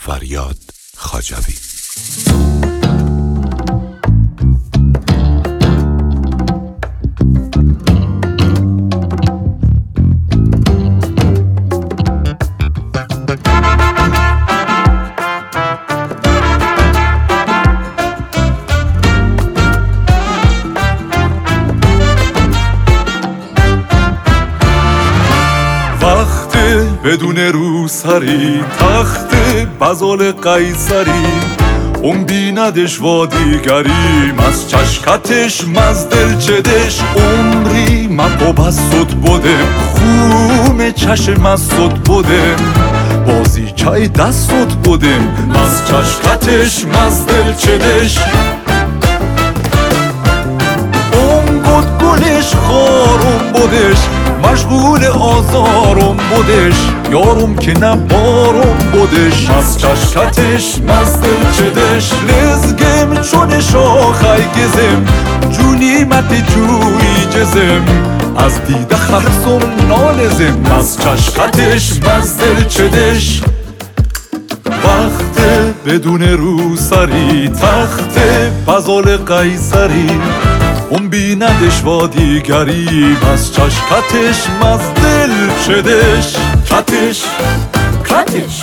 فریاد خاجوی. بدون روسری تخت بزال قیصری اون بیندش و دیگریم از چشکتش مز دلچدش عمری من با بسود بودم خون چشم از صد بودم بازی چای دستت بودم از چشکتش مز دلچدش اون گد گلش خارم بودش مشغول آزارم بودش یارم که نبارم بودش از چشکتش مز دلچدش لزگم چون شاخای گزم جونی مت جوی جزم از دیده خرسم نالزم از چشکتش مز دلچدش وقت بدون روسری تخت بزال قیصری اون بیندش و دیگری از چشکتش مز دلچدش کتش کتش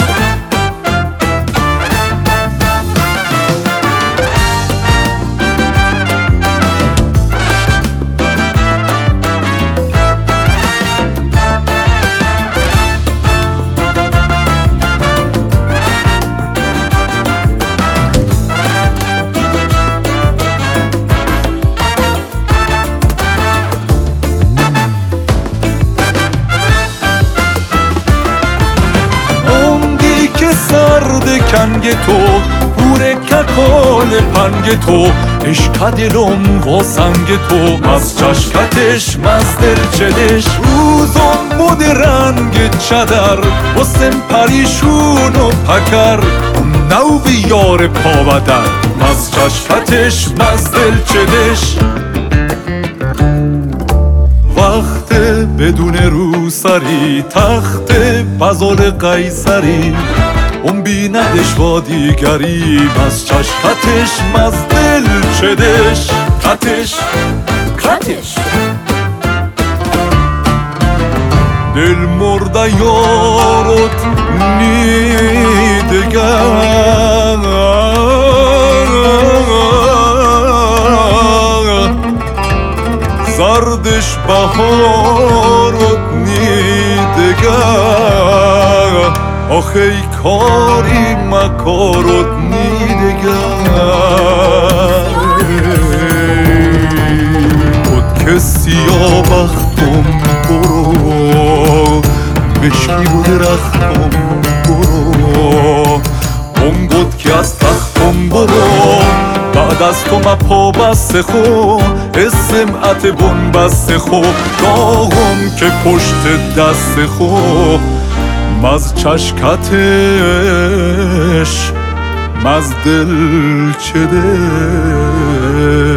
کنگ تو پور ککال پنگ تو عشق دلم و سنگ تو از چشکتش مز دلچدش روزم بود رنگ چدر و سم پریشون و پکر نو بیار پاودر از چشکتش مز دلچدش وقت بدون روسری تخت بزال قیصری اون بیندش و دیگری از چشکتش مز دلچدش کتش کتش دل مرده یارت نیدگر زردش بهارت نیدگر آخه کاری مکارت نیدگر بود که سیاه بختم برو مشکی بود رختم برو اون بود که از تختم برو بعد از تو مپا بسته خو اسمعت بون بسته خو داغم که پشت دست خو مز چشکتش مز دلچدش